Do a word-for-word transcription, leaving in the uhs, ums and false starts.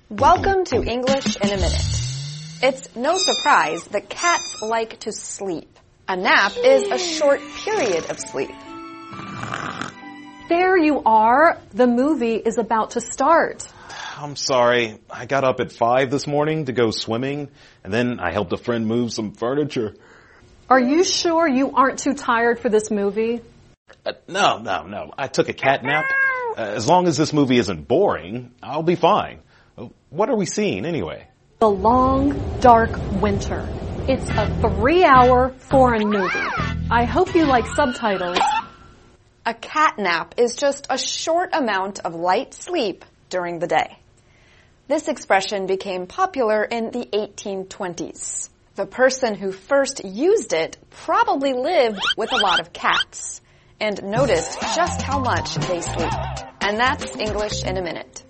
Welcome to English in a Minute. It's no surprise that cats like to sleep. A nap is a short period of sleep. There you are. The movie is about to start. I'm sorry. I got up at five this morning to go swimming, and then I helped a friend move some furniture. Are you sure you aren't too tired for this movie? Uh, no, no, no. I took a cat nap. Uh, as long as this movie isn't boring, I'll be fine. Uh, what are we seeing anyway? The Long, Dark Winter. It's a three-hour foreign movie. I hope you like subtitles. A cat nap is just a short amount of light sleep during the day. This expression became popular in the eighteen twenties. The person who first used it probably lived with a lot of cats and noticed just how much they sleep. And that's English in a Minute.